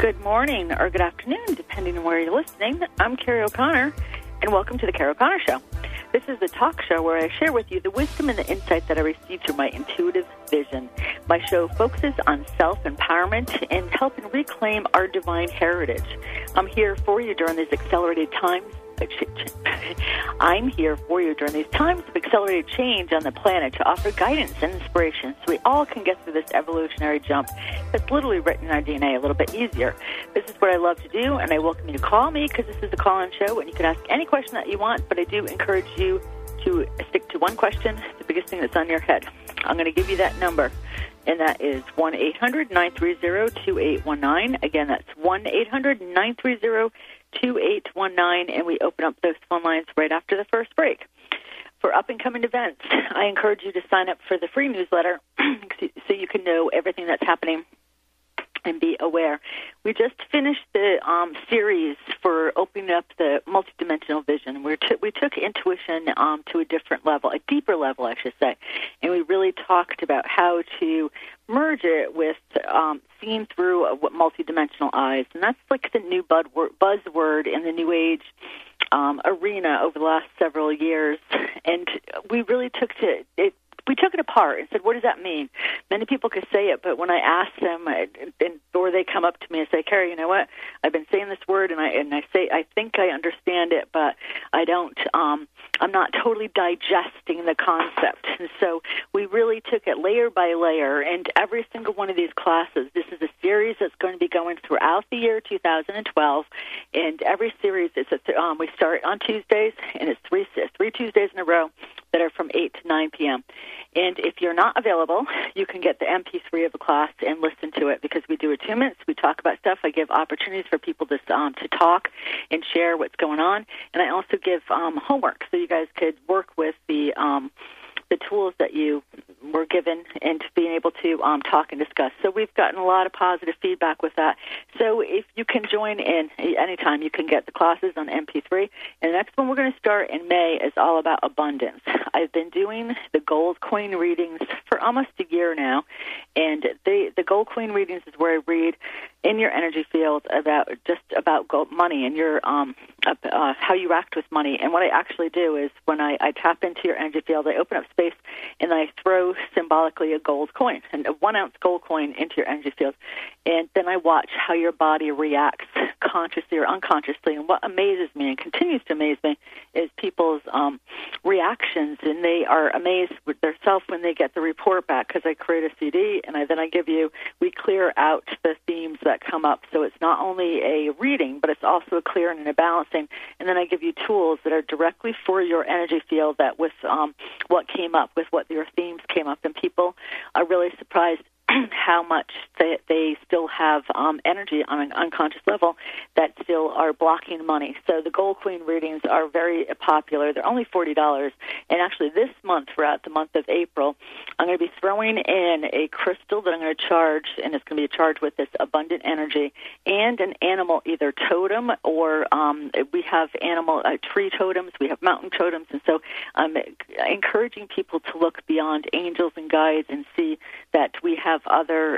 Good morning or good afternoon, depending on where you're listening. I'm Carrie O'Connor, and welcome to the Carrie O'Connor Show. This is the talk show where I share with you the wisdom and the insight that I received through my intuitive vision. My show focuses on self-empowerment and helping reclaim our divine heritage. I'm here for you during these accelerated times. I'm here for you during these times of accelerated change on the planet to offer guidance and inspiration so we all can get through this evolutionary jump that's literally written in our DNA a little bit easier. This is what I love to do, and I welcome you to call me because this is a call-in show, and you can ask any question that you want, but I do encourage you to stick to one question, the biggest thing that's on your head. I'm going to give you that number, and that is 1-800-930-2819. Again, that's 1-800-930-2819, and we open up those phone lines right after the first break. For up-and-coming events, I encourage you to sign up for the free newsletter so you can know everything that's happening and be aware. We just finished the series for opening up the multidimensional vision. We took intuition to a different level, a deeper level, I should say, and we really talked about how to merge it with seeing through multidimensional eyes, and that's like the new buzzword in the New Age arena over the last several years, and we really took it apart and said, what does that mean? Many people could say it, but when I ask them, or they come up to me and say, Carrie, you know what? I've been saying this word, and I say, I think I understand it, but I don't, I'm not totally digesting the concept. And so we really took it layer by layer, and every single one of these classes, this is a series that's going to be going throughout the year 2012, and every series is, we start on Tuesdays, and it's three Tuesdays in a row that are from 8 to 9 p.m. And if you're not available, you can get the MP3 of the class and listen to it because we do it 2 minutes. We talk about stuff. I give opportunities for people to talk and share what's going on. And I also give homework so you guys could work with the tools that you were given and being able to talk and discuss. So we've gotten a lot of positive feedback with that. So if you can join in anytime, you can get the classes on MP3. And the next one we're going to start in May is all about abundance. I've been doing the Gold Coin readings for almost a year now, and the Gold Coin readings is where I read in your energy field about money and your how you act with money. And what I actually do is when I tap into your energy field, I open up space and I throw symbolically a gold coin, and a 1 ounce gold coin into your energy field. And then I watch how your body reacts consciously or unconsciously. And what amazes me and continues to amaze me is people's reactions, and they are amazed with themselves when they get the report back because I create a CD, and we clear out the themes that come up. So it's not only a reading, but it's also a clearing and a balancing. And then I give you tools that are directly for your energy field that with what came up, with what your themes came up. And people are really surprised how much they still have energy on an unconscious level that still are blocking money. So the Gold Queen readings are very popular. They're only $40. And actually this month, throughout the month of April, I'm going to be throwing in a crystal that I'm going to charge, and it's going to be charged with this abundant energy, and an animal, either totem or we have tree totems, we have mountain totems. And so I'm encouraging people to look beyond angels and guides and see that we have other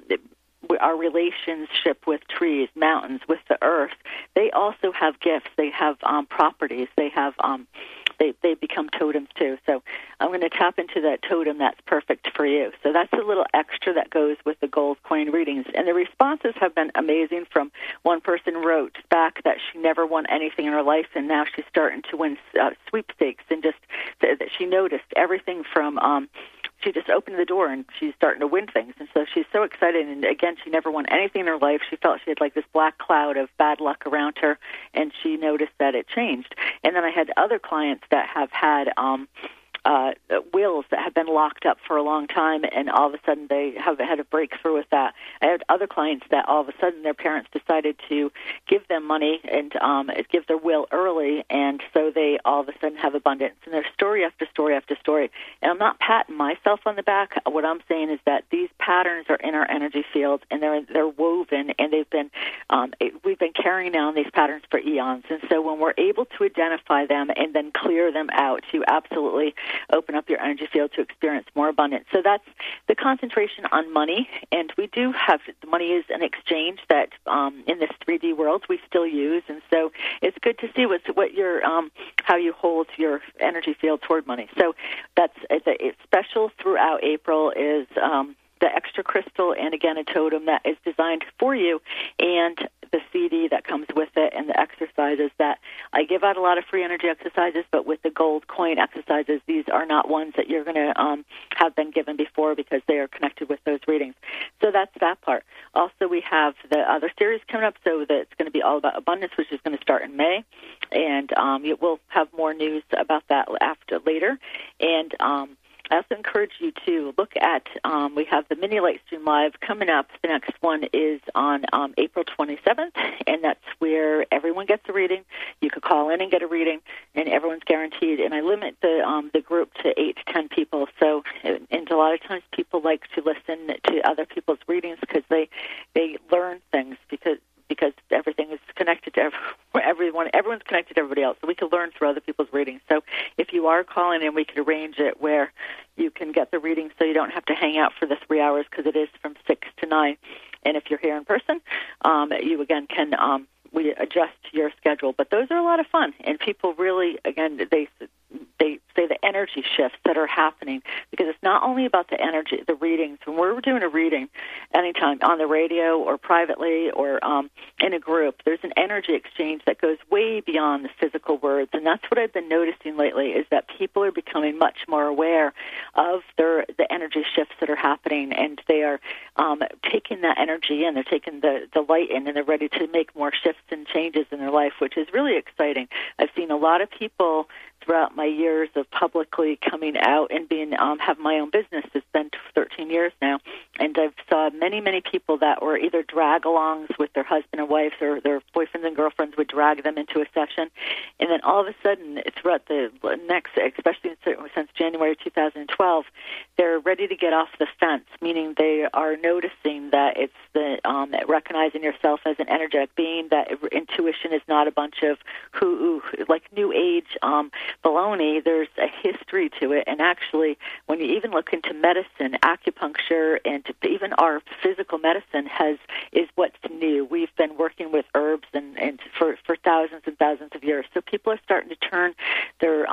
our relationship with trees, mountains, with the earth. They also have gifts. They have properties. They have they become totems too. So I'm going to tap into that totem that's perfect for you. So that's a little extra that goes with the Gold Coin readings. And the responses have been amazing. From one person wrote back that she never won anything in her life, and now she's starting to win sweepstakes, and just that she noticed everything from she just opened the door and she's starting to win things. And so she's so excited. And again, she never won anything in her life. She felt she had like this black cloud of bad luck around her, and she noticed that it changed. And then I had other clients that have had wills that have been locked up for a long time, and all of a sudden they have had a breakthrough with that. I had other clients that all of a sudden their parents decided to give them money and give their will early, and so they all of a sudden have abundance. And there's story after story after story. And I'm not patting myself on the back. What I'm saying is that these patterns are in our energy field, and they're woven, and they've been we've been carrying on these patterns for eons. And so when we're able to identify them and then clear them out, you absolutely open up your energy field to experience more abundance. So that's the concentration on money, and we do have, the money is an exchange that in this 3D world we still use, and so it's good to see what your how you hold your energy field toward money. So that's it's special throughout April is the extra crystal and again a totem that is designed for you, and the CD that comes with it, and the exercises that I give out a lot of free energy exercises, but with the gold coin exercises, these are not ones that you're going to have been given before because they are connected with those readings. So that's that part. Also, we have the other series coming up, so that it's going to be all about abundance, which is going to start in May, and we'll have more news about that later. And I also encourage you to look at, we have the mini light stream live coming up. The next one is on April 27th, and that's where everyone gets a reading. You could call in and get a reading, and everyone's guaranteed. And I limit the group to 8 to 10 people. So, and a lot of times people like to listen to other people's readings because they learn things because everything is connected to everyone. Everyone's connected to everybody else, so we can learn through other people's readings. So if you are calling in, we could arrange it where you can get the reading so you don't have to hang out for the 3 hours because it is from 6 to 9. And if you're here in person, you, again, can we adjust your schedule. But those are a lot of fun, and people really, again, they say the energy shifts that are happening, because it's not only about the energy, the readings. When we're doing a reading anytime on the radio or privately or in a group, there's an energy exchange that goes way beyond the physical words, and that's what I've been noticing lately, is that people are becoming much more aware of the energy shifts that are happening, and they are taking that energy in, they're taking the light in, and they're ready to make more shifts and changes in their life, which is really exciting. I've seen a lot of people throughout my years of publicly coming out and being have my own business. It's been 13 years now, and I've saw many people that were either drag-alongs with their husband and wives, or their boyfriends and girlfriends would drag them into a session, and then all of a sudden, throughout the next, especially since January 2012, they're ready to get off the fence, meaning they are noticing that it's the recognizing yourself as an energetic being, that intuition is not a bunch of like New Age baloney. There's a history to it, and actually, when you even look into medicine, acupuncture, and even our physical medicine is what's new. We've been working with herbs and for thousands and thousands of years. So people are starting to turn their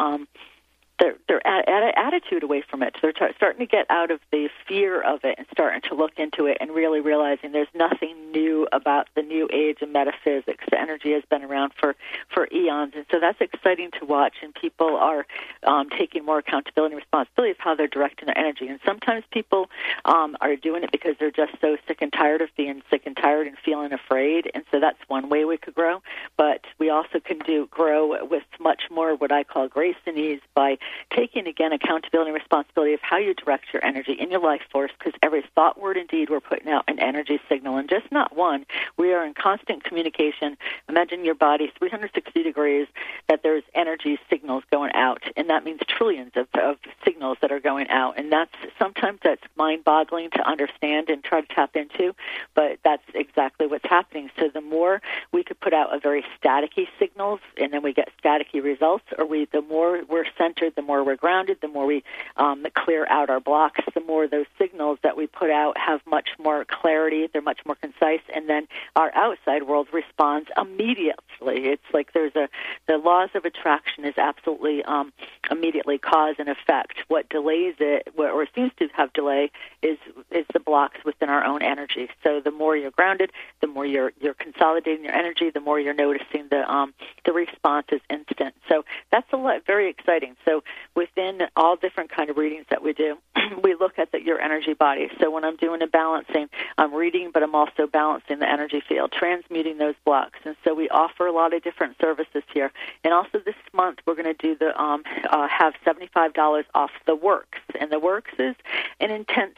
attitude away from it. They're starting to get out of the fear of it and starting to look into it and really realizing there's nothing new about the New Age and metaphysics. The energy has been around for eons, and so that's exciting to watch, and people are taking more accountability and responsibility of how they're directing their energy. And sometimes people are doing it because they're just so sick and tired of being sick and tired and feeling afraid, and so that's one way we could grow. But we also can grow with much more what I call grace and ease by taking, again, accountability and responsibility of how you direct your energy in your life force, because every thought, word, and deed, we're putting out an energy signal, and just not one. We are in constant communication. Imagine your body 360 degrees, that there's energy signals going out, and that means trillions of signals that are going out, and sometimes that's mind-boggling to understand and try to tap into, but that's exactly what's happening. So the more we could put out a very staticky signals, and then we get staticky results, or the more we're centered, the more we're grounded, the more we clear out our blocks, the more those signals that we put out have much more clarity, they're much more concise, and then our outside world responds immediately. It's like the laws of attraction is absolutely immediately cause and effect. What delays it, or seems to have delay, is the blocks within our own energy. So the more you're grounded, the more you're consolidating your energy, the more you're noticing the response is instant. So that's very exciting. So within all different kind of readings that we do, we look at your energy body. So when I'm doing a balancing, I'm reading, but I'm also balancing the energy field, transmuting those blocks. And so we offer a lot of different services here. And also this month, we're going to do have $75 off the Works. And the Works is an intense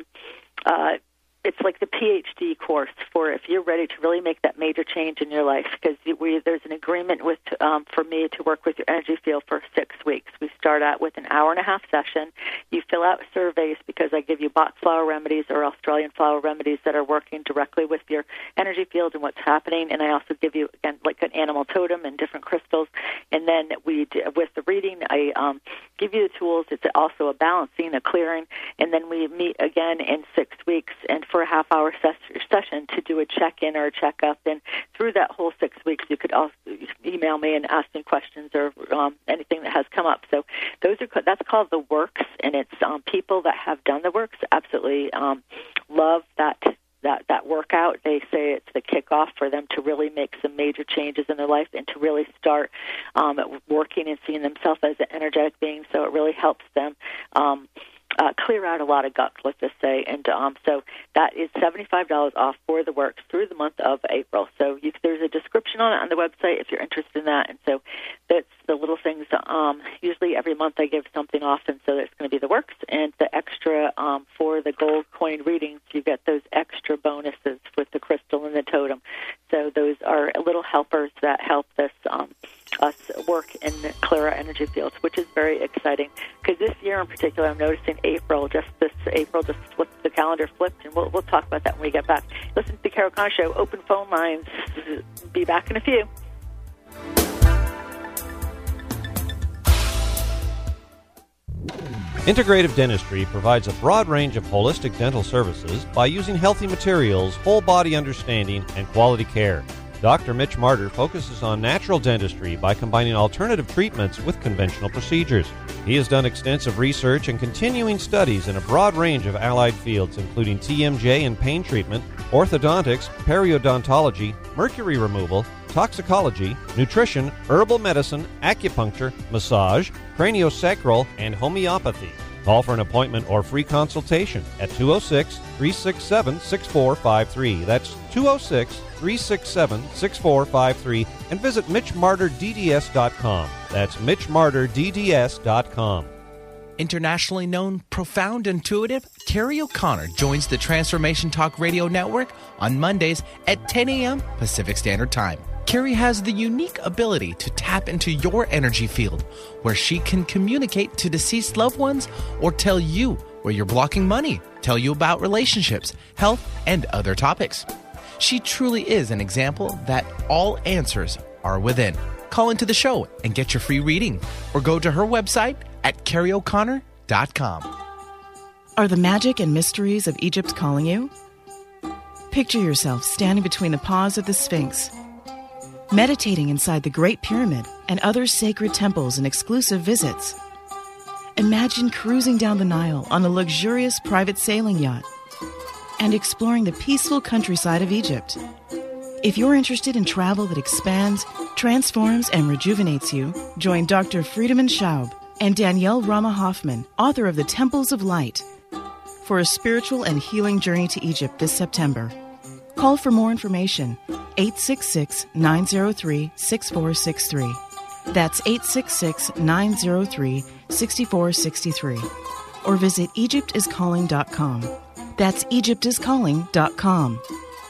it's like the PhD course for if you're ready to really make that major change in your life, because there's an agreement for me to work with your energy field for 6 weeks. We start at with an hour-and-a-half session. You fill out surveys because I give you Bach flower remedies or Australian flower remedies that are working directly with your energy field and what's happening. And I also give you, again, like an animal totem and different crystals. And then with the reading, I give you the tools. It's also a balancing, a clearing. And then we meet again in 6 weeks and for a half-hour session to do a check-in or a checkup. And through that whole 6 weeks, you could also email me and ask me questions or anything that has come up. So that's called the works, and it's people that have done the works absolutely love that workout. They say it's the kickoff for them to really make some major changes in their life and to really start working and seeing themselves as an energetic being. So it really helps them clear out a lot of guck, let's just say. And so that is $75 off for the works through the month of April. So there's a description on it on the website if you're interested in that. And so that's the little things. Usually every month I give something off, and so that's going to be the works. And the extra for the gold coin readings, you get those extra bonuses with the crystal and the totem. So those are little helpers that help us work and clear our energy fields, which is very exciting. Because this year in particular, I'm noticing April just flipped, the calendar flipped, and we'll talk about that when we get back. Listen to the Carol Connor Show, open phone lines. Be back in a few. Integrative Dentistry provides a broad range of holistic dental services by using healthy materials, whole body understanding, and quality care. Dr. Mitch Martyr focuses on natural dentistry by combining alternative treatments with conventional procedures. He has done extensive research and continuing studies in a broad range of allied fields, including TMJ and pain treatment, orthodontics, periodontology, mercury removal, toxicology, nutrition, herbal medicine, acupuncture, massage, craniosacral, and homeopathy. Call for an appointment or free consultation at 206-367-6453. That's 206-367-6453. And visit MitchMartyrDDS.com. That's MitchMartyrDDS.com. Internationally known, profound, intuitive, Terry O'Connor joins the Transformation Talk Radio Network on Mondays at 10 a.m. Pacific Standard Time. Carrie has the unique ability to tap into your energy field, where she can communicate to deceased loved ones or tell you where you're blocking money, tell you about relationships, health, and other topics. She truly is an example that all answers are within. Call into the show and get your free reading, or go to her website at CarrieO'Connor.com. Are the magic and mysteries of Egypt calling you? Picture yourself standing between the paws of the Sphinx, meditating inside the Great Pyramid and other sacred temples and exclusive visits. Imagine cruising down the Nile on a luxurious private sailing yacht and exploring the peaceful countryside of Egypt. If you're interested in travel that expands, transforms, and rejuvenates you, join Dr. Friedemann Schaub and Danielle Rama Hoffman, author of The Temples of Light, for a spiritual and healing journey to Egypt this September. Call for more information, 866-903-6463. That's 866-903-6463. Or visit EgyptIsCalling.com. That's EgyptIsCalling.com.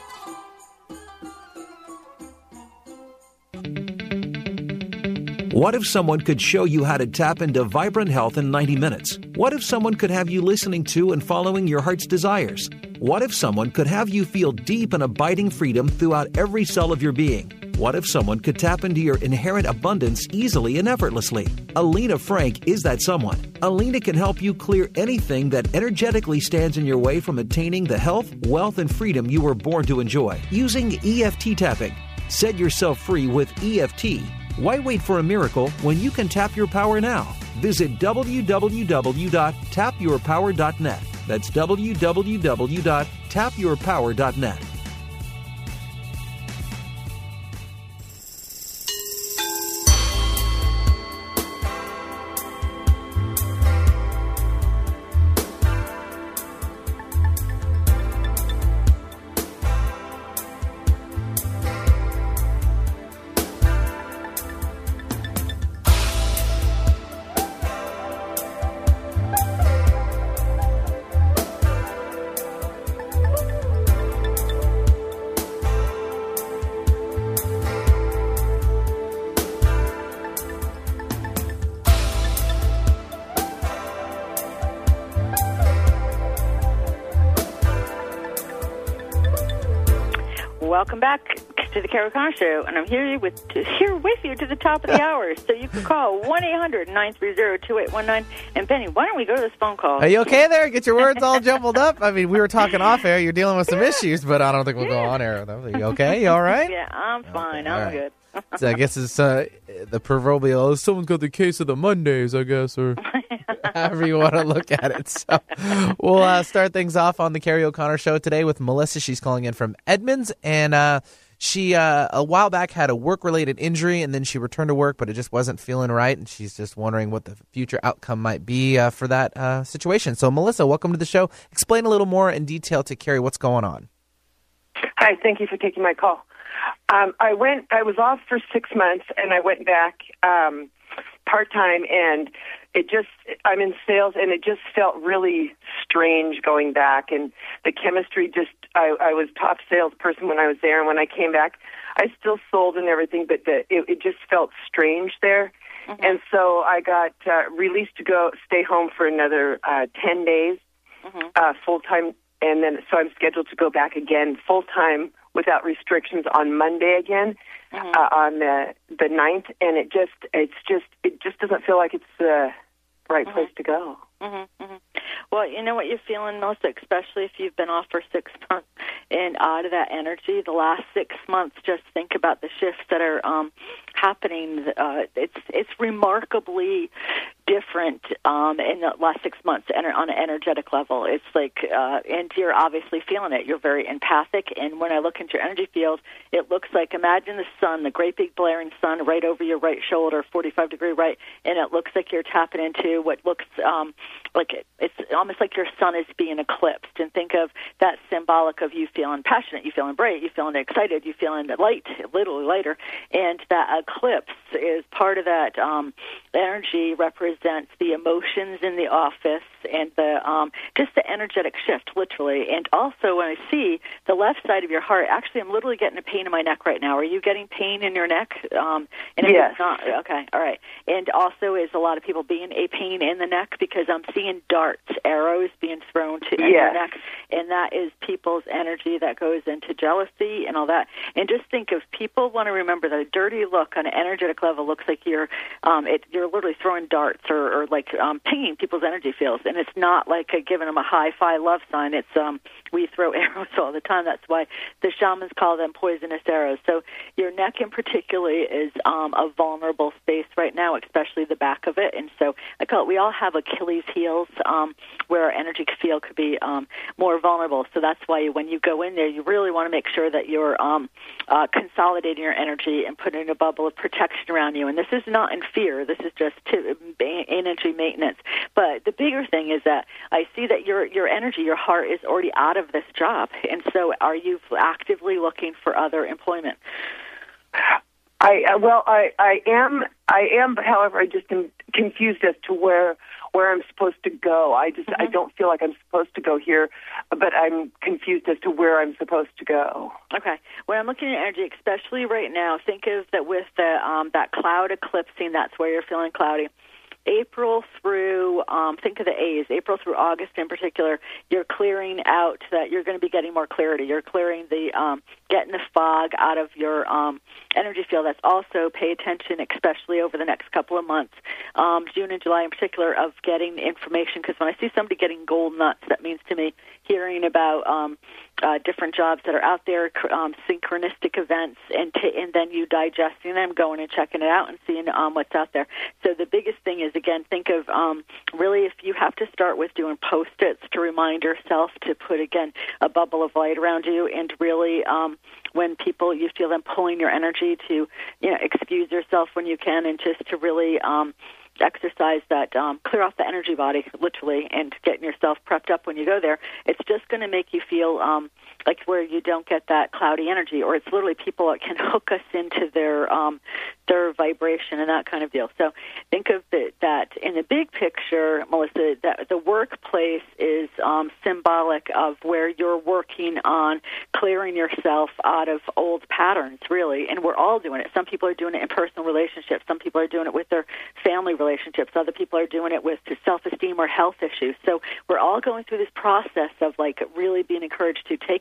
What if someone could show you how to tap into vibrant health in 90 minutes? What if someone could have you listening to and following your heart's desires? What if someone could have you feel deep and abiding freedom throughout every cell of your being? What if someone could tap into your inherent abundance easily and effortlessly? Alina Frank is that someone. Alina can help you clear anything that energetically stands in your way from attaining the health, wealth, and freedom you were born to enjoy using EFT tapping. Set yourself free with EFT. Why wait for a miracle when you can tap your power now? Visit www.tapyourpower.net. That's www.tapyourpower.net. welcome back to the Carrie O'Connor Show, and I'm here with you to the top of the hour. So you can call 1-800-930-2819. And Benny, why don't we go to this phone call? Are you okay there? Get your words all jumbled up? I mean, we were talking off air. You're dealing with some issues, but I don't think we'll go on air with them. Are you okay? You all right? Yeah, I'm fine. I'm good. So I guess it's the proverbial, someone's got the case of the Mondays, I guess, or however you want to look at it. So we'll start things off on the Carrie O'Connor Show today with Melissa. She's calling in from Edmonds, and she a while back had a work-related injury, and then she returned to work, but it just wasn't feeling right, and she's just wondering what the future outcome might be for that situation. So, Melissa, welcome to the show. Explain a little more in detail to Carrie what's going on. Hi, thank you for taking my call. I was off for 6 months, and I went back part-time, and I'm in sales, and it just felt really strange going back, and the chemistry I was top salesperson when I was there, and when I came back, I still sold and everything, but it just felt strange there. Mm-hmm. And so I got released to stay home for another 10 days, full-time, and then so I'm scheduled to go back again full-time without restrictions on Monday again, on the 9th, and it just doesn't feel like it's the right place to go. Well, you know what you're feeling, Melissa, especially if you've been off for 6 months and out of that energy. The last 6 months, just think about the shifts that are happening. It's remarkably different in the last 6 months on an energetic level. It's like, and you're obviously feeling it. You're very empathic, and when I look into your energy field, it looks like, imagine the sun, the great big blaring sun right over your right shoulder, 45-degree right, and it looks like you're tapping into what looks like it's almost like your sun is being eclipsed. And think of that symbolic of you feeling passionate, you feeling bright, you feeling excited, you feeling light, literally lighter, and that eclipse is part of that energy represents the emotions in the office and the just the energetic shift, literally. And also, when I see the left side of your heart, actually, I'm literally getting a pain in my neck right now. Are you getting pain in your neck? And yes. It's not, okay, all right. And also, is a lot of people being a pain in the neck because I'm seeing darts, arrows being thrown to your neck, and that is people's energy that goes into jealousy and all that. And just think of people want to remember that a dirty look on an energetic level looks like you're literally throwing darts or like pinging people's energy fields, and it's not like giving them a high-fi love sign. It's we throw arrows all the time. That's why the shamans call them poisonous arrows. So your neck in particular is a vulnerable space right now, especially the back of it. And so I call it, we all have Achilles heels where our energy field could be more vulnerable. So that's why when you go in there, you really want to make sure that you're consolidating your energy and putting a bubble of protection around you. And this is not in fear. This is just energy maintenance. But the bigger thing is that I see that your energy, your heart is already out of this job. And so are you actively looking for other employment? I am, but however, I just am confused as to where I'm supposed to go. I don't feel like I'm supposed to go here, but I'm confused as to where I'm supposed to go. Okay. When I'm looking at energy, especially right now, think of that with the that cloud eclipsing, that's where you're feeling cloudy. April through, think of the A's, April through August in particular, you're clearing out that you're going to be getting more clarity. You're clearing getting the fog out of your energy field. That's also pay attention, especially over the next couple of months, June and July in particular, of getting information. Because when I see somebody getting gold nuts, that means to me hearing about different jobs that are out there, synchronistic events, and then you digesting them, going and checking it out and seeing what's out there. So the biggest thing is, again, think of really if you have to start with doing Post-its to remind yourself to put, again, a bubble of light around you, and really when people, you feel them pulling your energy to, excuse yourself when you can, and just to really exercise that, clear off the energy body, literally, and getting yourself prepped up when you go there. It's just going to make you feel like where you don't get that cloudy energy, or it's literally people that can hook us into their vibration and that kind of deal. So think of that in the big picture, Melissa, that the workplace is symbolic of where you're working on clearing yourself out of old patterns, really, and we're all doing it. Some people are doing it in personal relationships. Some people are doing it with their family relationships. Other people are doing it with self-esteem or health issues. So we're all going through this process of like really being encouraged to take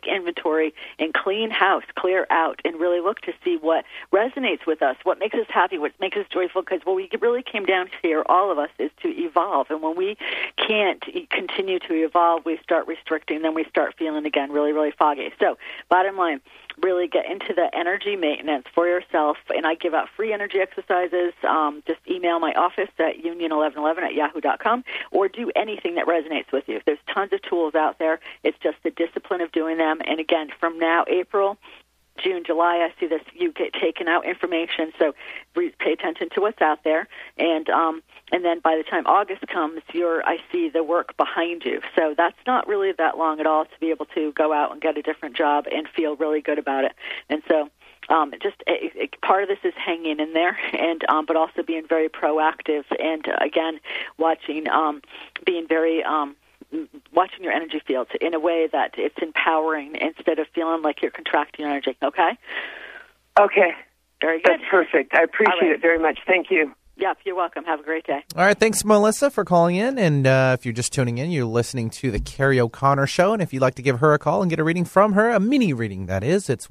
inventory and clean house, clear out, and really look to see what resonates with us, what makes us happy, what makes us joyful, because what we really came down here, all of us, is to evolve. And when we can't continue to evolve, we start restricting, then we start feeling, again, really, really foggy. So bottom line, really get into the energy maintenance for yourself, and I give out free energy exercises. Just email my office at union1111@yahoo.com, or do anything that resonates with you. There's tons of tools out there. It's just the discipline of doing them. And again, from now, April, June, July, I see this, you get taken out information, so pay attention to what's out there. And then by the time August comes, I see the work behind you. So that's not really that long at all to be able to go out and get a different job and feel really good about it. And so part of this is hanging in there, and but also being very proactive, and again, being very watching your energy fields in a way that it's empowering instead of feeling like you're contracting your energy. Okay? Okay. Very good. That's perfect. I appreciate it very much. Thank you. Yeah, you're welcome. Have a great day. All right, thanks, Melissa, for calling in. And if you're just tuning in, you're listening to the Carrie O'Connor Show. And if you'd like to give her a call and get a reading from her, a mini reading, that is, it's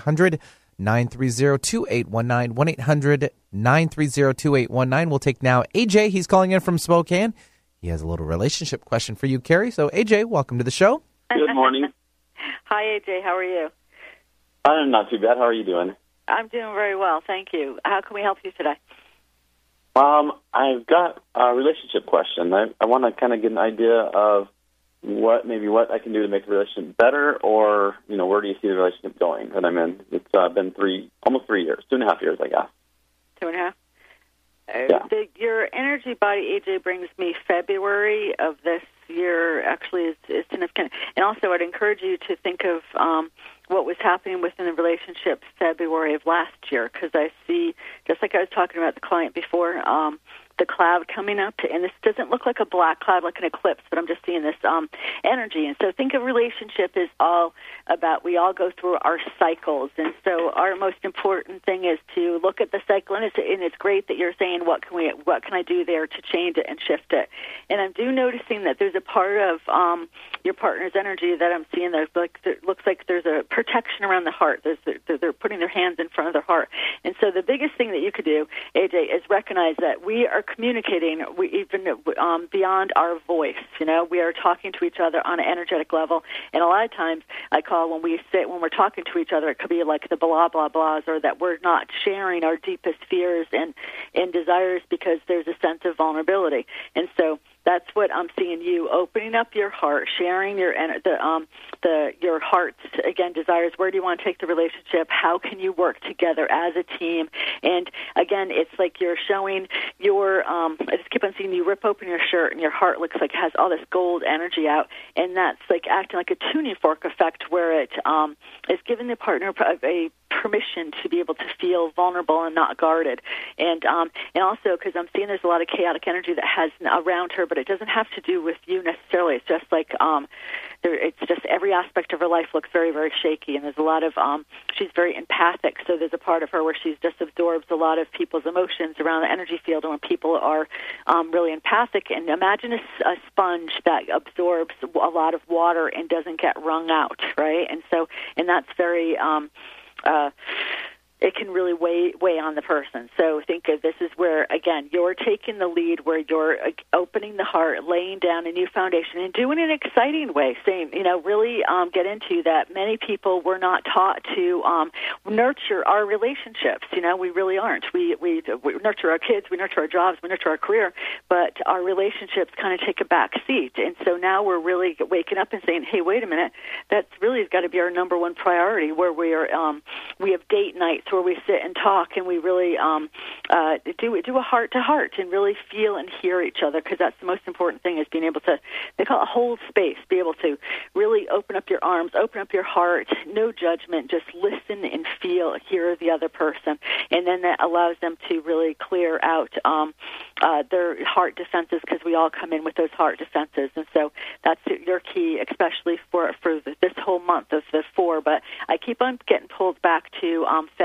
1-800-930-2819, 1-800-930-2819. We'll take now AJ. He's calling in from Spokane. He has a little relationship question for you, Carrie. So, AJ, welcome to the show. Good morning. Hi, AJ. How are you? I'm not too bad. How are you doing? I'm doing very well, thank you. How can we help you today? I've got a relationship question. I want to kind of get an idea of what I can do to make the relationship better, or, where do you see the relationship going that I'm in? It's been almost 3 years, 2.5 years, I guess. 2.5? Yeah. Your energy body, AJ, brings me February of this year, actually, is significant. And also, I'd encourage you to think of what was happening within the relationship February of last year, because I see, just like I was talking about the client before, the cloud coming up, and this doesn't look like a black cloud, like an eclipse, but I'm just seeing this energy. And so think of relationship as all about, we all go through our cycles, and so our most important thing is to look at the cycle, and it's great that you're saying, what can I do there to change it and shift it? And I'm noticing that there's a part of your partner's energy that I'm seeing that looks like there's a protection around the heart. They're putting their hands in front of their heart. And so the biggest thing that you could do, AJ, is recognize that we are communicating even beyond our voice. We are talking to each other on an energetic level. And a lot of times I call when we're talking to each other, it could be like the blah, blah, blahs, or that we're not sharing our deepest fears and desires because there's a sense of vulnerability. And so that's what I'm seeing, you opening up your heart, sharing your heart's, again, desires. Where do you want to take the relationship? How can you work together as a team? And again, it's like you're showing I just keep on seeing you rip open your shirt, and your heart looks like it has all this gold energy out, and that's like acting like a tuning fork effect, where it is giving the partner a permission to be able to feel vulnerable and not guarded. And also, because I'm seeing there's a lot of chaotic energy that has around her, but it doesn't have to do with you necessarily. It's just like it's just every aspect of her life looks very, very shaky, and there's a lot of she's very empathic, so there's a part of her where she just absorbs a lot of people's emotions around the energy field, and when people are really empathic, and imagine a sponge that absorbs a lot of water and doesn't get wrung out, right? And that's very it can really weigh on the person. So think of this is where, again, you're taking the lead, where you're opening the heart, laying down a new foundation, and doing it in an exciting way, saying, really get into that. Many people were not taught to nurture our relationships. We really aren't. We nurture our kids, we nurture our jobs, we nurture our career, but our relationships kind of take a back seat. And so now we're really waking up and saying, hey, wait a minute, that's really got to be our number one priority, where we have date nights where we sit and talk, and we really do a heart-to-heart and really feel and hear each other, because that's the most important thing, is being able to, they call it hold space, be able to really open up your arms, open up your heart, no judgment, just listen and hear the other person. And then that allows them to really clear out their heart defenses, because we all come in with those heart defenses. And so that's your key, especially for this whole month of the 4. But I keep on getting pulled back to February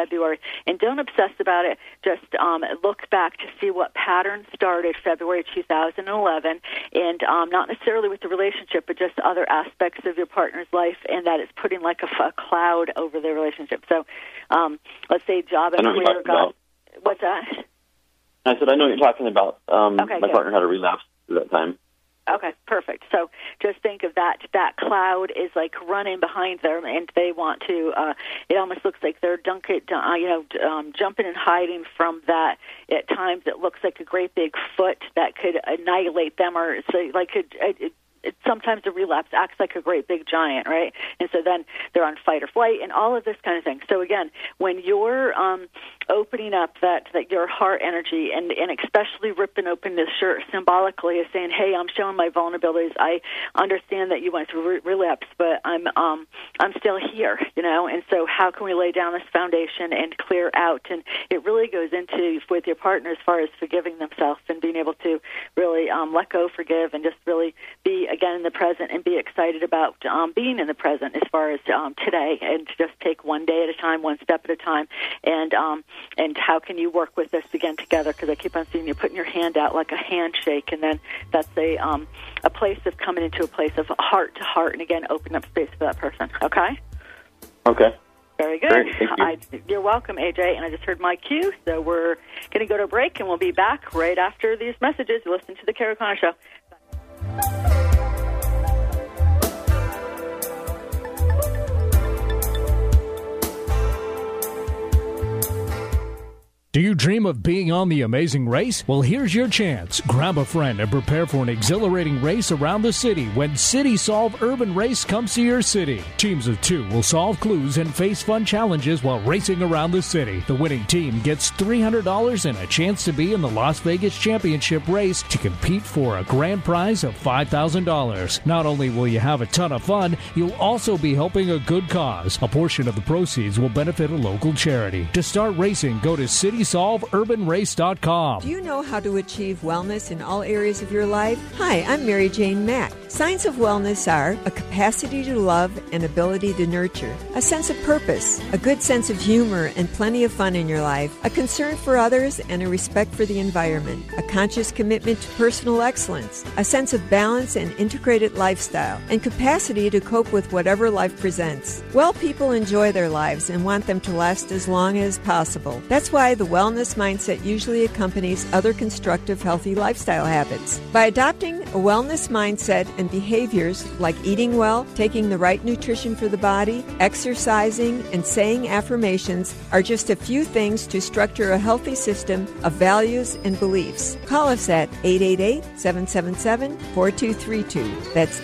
February. And don't obsess about it. Just look back to see what pattern started February 2011, and not necessarily with the relationship, but just other aspects of your partner's life, and that is putting like a cloud over their relationship. So let's say job and career got... What's that? I said, I know what you're talking about. Okay, my partner had a relapse at that time. Okay, perfect. So just think of that cloud is like running behind them, and they want to, it almost looks like they're jumping and hiding from that. At times it looks like a great big foot that could annihilate them, or so like sometimes the relapse acts like a great big giant, right? And so then they're on fight or flight and all of this kind of thing. So again, when you're opening up that your heart energy and especially ripping open this shirt symbolically is saying, hey, I'm showing my vulnerabilities. I understand that you went through relapse, but I'm still here, and so how can we lay down this foundation and clear out? And it really goes into with your partner as far as forgiving themselves and being able to really let go, forgive, and just really be again in the present and be excited about being in the present as far as today, and just take one day at a time, one step at a time, and how can you work with this again together? Because I keep on seeing you putting your hand out like a handshake, and then that's a place of coming into a place of heart to heart, and again open up space for that person. Okay. Okay. Very good. Great, thank you. You're welcome, AJ. And I just heard my cue, so we're going to go to a break, and we'll be back right after these messages. Listen to the Carrie O'Connor Show. Do you dream of being on The Amazing Race? Well, here's your chance. Grab a friend and prepare for an exhilarating race around the city when City Solve Urban Race comes to your city. Teams of 2 will solve clues and face fun challenges while racing around the city. The winning team gets $300 and a chance to be in the Las Vegas Championship race to compete for a grand prize of $5,000. Not only will you have a ton of fun, you'll also be helping a good cause. A portion of the proceeds will benefit a local charity. To start racing, go to CitySolveUrbanRace.com. Do you know how to achieve wellness in all areas of your life? Hi, I'm Mary Jane Mack. Signs of wellness are a capacity to love and ability to nurture, a sense of purpose, a good sense of humor and plenty of fun in your life, a concern for others and a respect for the environment, a conscious commitment to personal excellence, a sense of balance and integrated lifestyle, and capacity to cope with whatever life presents. Well people enjoy their lives and want them to last as long as possible. That's why the wellness mindset usually accompanies other constructive, healthy lifestyle habits. By adopting a wellness mindset and behaviors like eating well, taking the right nutrition for the body, exercising, and saying affirmations are just a few things to structure a healthy system of values and beliefs. Call us at 888-777-4232. That's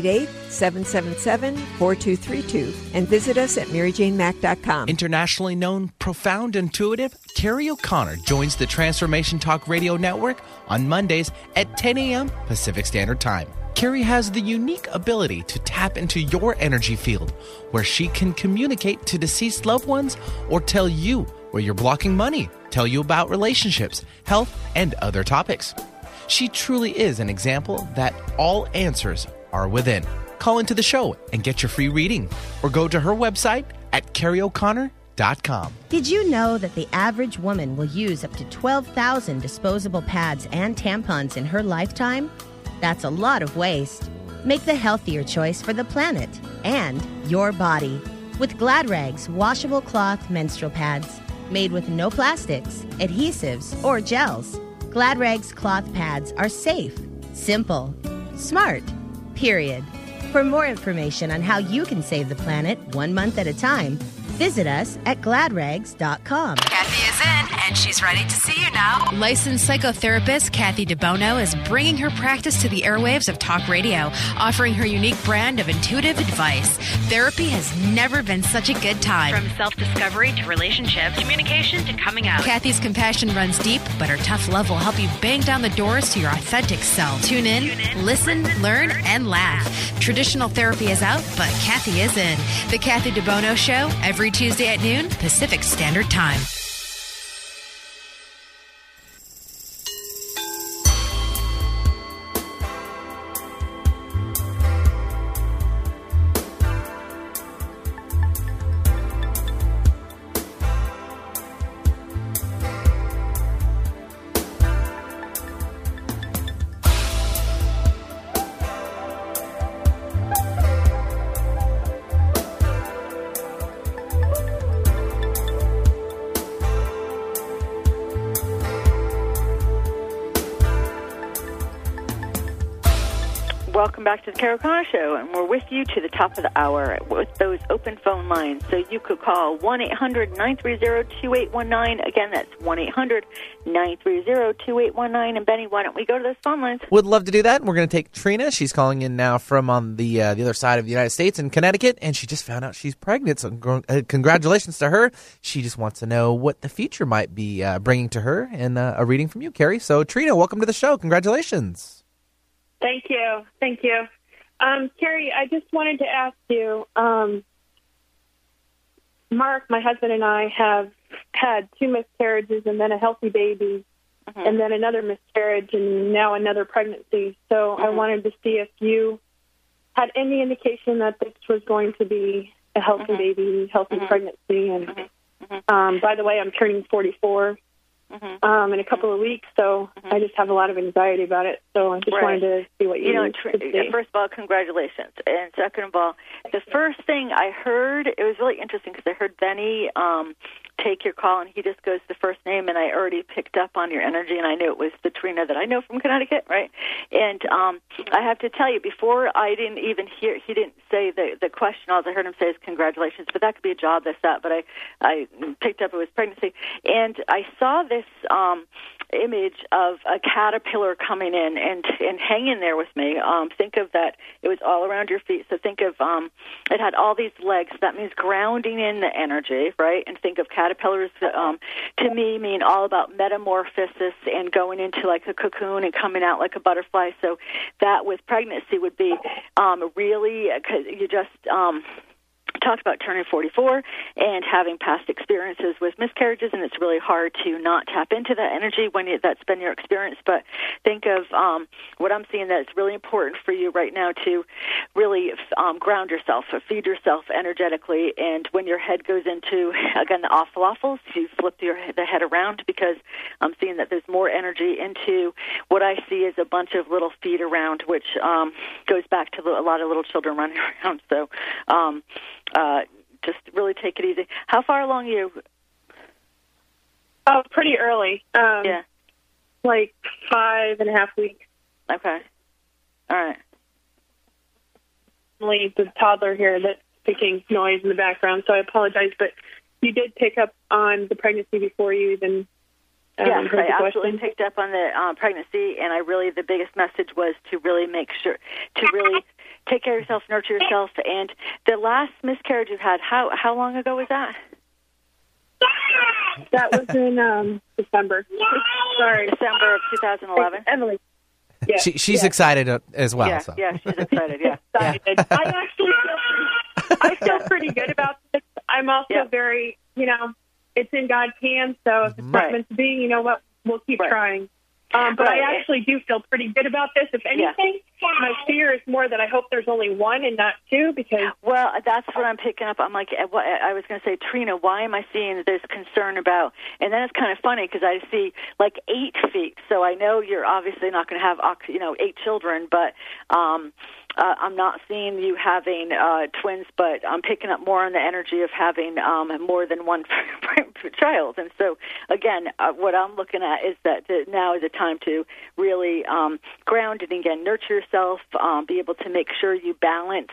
888-777-4232. And visit us at MaryJaneMack.com. Internationally known, profound, intuitive, Carrie O'Connor joins the Transformation Talk Radio Network on Mondays at 10 a.m. Pacific Standard Time. Carrie has the unique ability to tap into your energy field, where she can communicate to deceased loved ones or tell you where you're blocking money, tell you about relationships, health, and other topics. She truly is an example that all answers are within. Call into the show and get your free reading, or go to her website at CarrieO'Connor.com. Did you know that the average woman will use up to 12,000 disposable pads and tampons in her lifetime? That's a lot of waste. Make the healthier choice for the planet and your body with Glad Rags washable cloth menstrual pads made with no plastics, adhesives, or gels. Glad Rags cloth pads are safe, simple, smart, period. For more information on how you can save the planet 1 month at a time, visit us at gladrags.com. Kathy is in, and she's ready to see you now. Licensed psychotherapist Kathy DeBono is bringing her practice to the airwaves of talk radio, offering her unique brand of intuitive advice. Therapy has never been such a good time. From self-discovery to relationships, communication to coming out. Kathy's compassion runs deep, but her tough love will help you bang down the doors to your authentic self. Tune in, listen, learn, and laugh. Traditional therapy is out, but Kathy is in. The Kathy DeBono Show, every Tuesday at noon, Pacific Standard Time. welcome back to the Carol Connor Show, and we're with you to the top of the hour with those open phone lines. So you could call 1-800-930-2819. Again, that's 1-800-930-2819. And Benny, why don't we go to those phone lines? Would love to do that. We're going to take Trina. She's calling in now from on the other side of the United States in Connecticut, and she just found out she's pregnant. So congratulations to her. She just wants to know what the future might be bringing to her, and a reading from you, Carrie. So Trina, welcome to the show. Congratulations. Thank you. Carrie, I just wanted to ask you, Mark, my husband, and I have had 2 miscarriages and then a healthy baby, and then another miscarriage and now another pregnancy. So I wanted to see if you had any indication that this was going to be a healthy baby, healthy pregnancy. And by the way, I'm turning 44 in a couple of weeks, so I just have a lot of anxiety about it. So I just wanted to see what you could see. First of all, congratulations. And second of all, the first thing I heard, it was really interesting because I heard Benny take your call, and he just goes the first name, and I already picked up on your energy, and I knew it was the Trina that I know from Connecticut, right? And I have to tell you, before I didn't even hear, he didn't say the question. All I heard him say is congratulations, but that could be a job, this, that. But I picked up it was pregnancy. And I saw this image of a caterpillar coming in and hanging there with me. Think of that. It was all around your feet. So think of it had all these legs. That means grounding in the energy, right? And think of caterpillars to me mean all about metamorphosis and going into like a cocoon and coming out like a butterfly. So that with pregnancy would be really, cause you just talked about turning 44 and having past experiences with miscarriages, and it's really hard to not tap into that energy when that's been your experience. But think of what I'm seeing that is really important for you right now to really ground yourself, feed yourself energetically. And when your head goes into, again, the awful, you flip the head around, because I'm seeing that there's more energy into what I see as a bunch of little feet around, which goes back to a lot of little children running around. So just really take it easy. How far along are you? Oh, pretty early. Yeah. Like 5.5 weeks. Okay. All right. The toddler here that's making noise in the background, so I apologize, but you did pick up on the pregnancy before you even heard the question? Yes, I absolutely picked up on the pregnancy, and the biggest message was to really make sure, to really take care of yourself, nurture yourself. And the last miscarriage you had, how long ago was that? That was in December. Sorry. December of 2011. Emily. Yeah. She's excited as well. Yeah, so. Yeah, she's excited, yeah. Excited. I actually feel pretty good about this. I'm also very, it's in God's hands, so if it's not meant to be, you know what, we'll keep trying. But I actually do feel pretty good about this. If anything, my fear is more that I hope there's only one and not two, because... Well, that's what I'm picking up. I'm like, I was going to say, Trina, why am I seeing this concern about... And then it's kind of funny, because I see like 8 feet, so I know you're obviously not going to have 8 children, but... I'm not seeing you having twins, but I'm picking up more on the energy of having more than one child. And so, again, what I'm looking at is that now is a time to really ground it again, nurture yourself, be able to make sure you balance,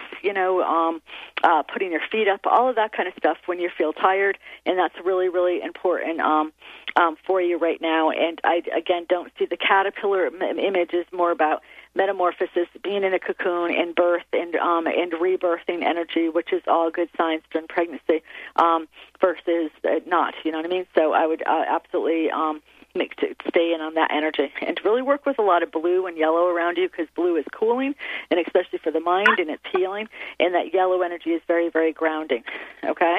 putting your feet up, all of that kind of stuff when you feel tired. And that's really, really important for you right now. And I, again, don't see the caterpillar image is more about metamorphosis, being in a cocoon, and birth, and rebirthing energy, which is all good signs during pregnancy, versus not. You know what I mean? So I would absolutely stay in on that energy, and to really work with a lot of blue and yellow around you, because blue is cooling, and especially for the mind, and it's healing, and that yellow energy is very, very grounding. Okay.